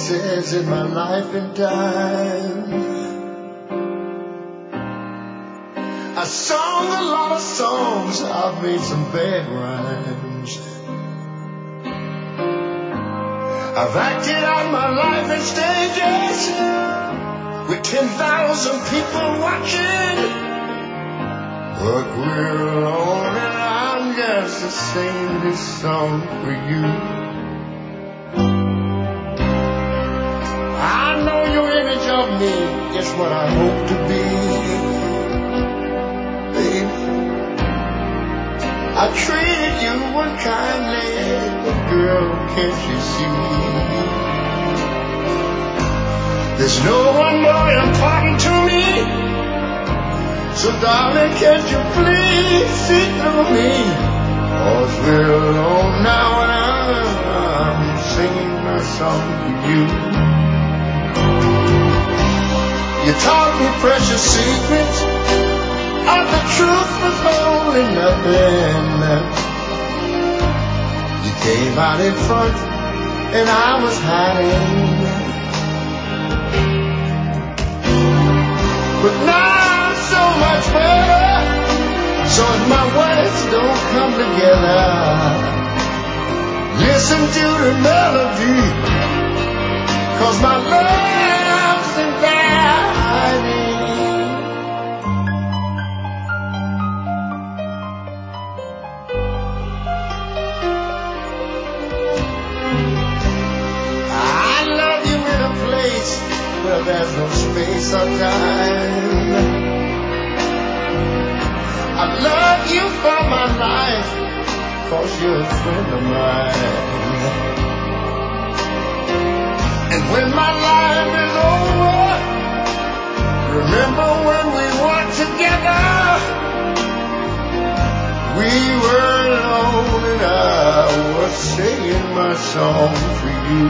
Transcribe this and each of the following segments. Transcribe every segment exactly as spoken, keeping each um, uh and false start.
places in my life and time. I sung a lot of songs, I've made some bad rhymes. I've acted out my life in stages with ten thousand people watching. But we're alone and I'm just to sing this song for you. I know your image of me is what I hope to be. I treated you unkindly, but girl, can't you see? There's no one more important to me. So darling, can't you please see through me? 'Cause we're alone now and I'm singing my song for you. You taught me precious secrets, and the truth was only nothing. You came out in front and I was hiding. But now I'm so much better, so if my words don't come together, listen to the melody, 'cause my love's in there hiding. Well, there's no space or time. I love you for my life, 'cause you're a friend of mine. And when my life is over, remember when we were together? We were alone and I was singing my song for you.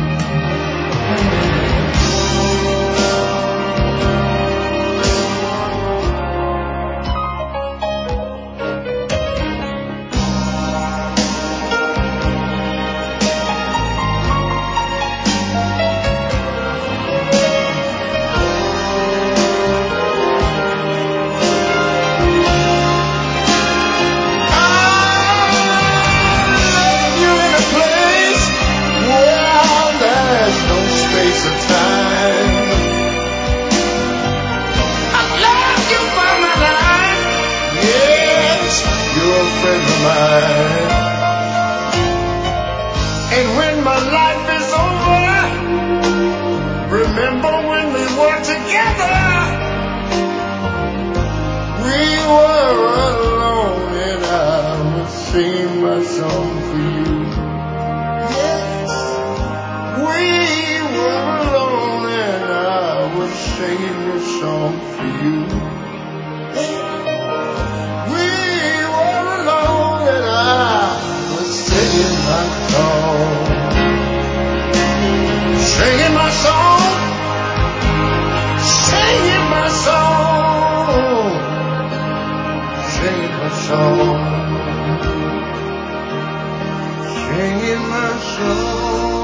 And when my life is over, remember when we were together? We were alone and I was singing my song for you. Yes, we were alone and I was singing this song for you. Singing my song, singing my song, singing my song, singing my song.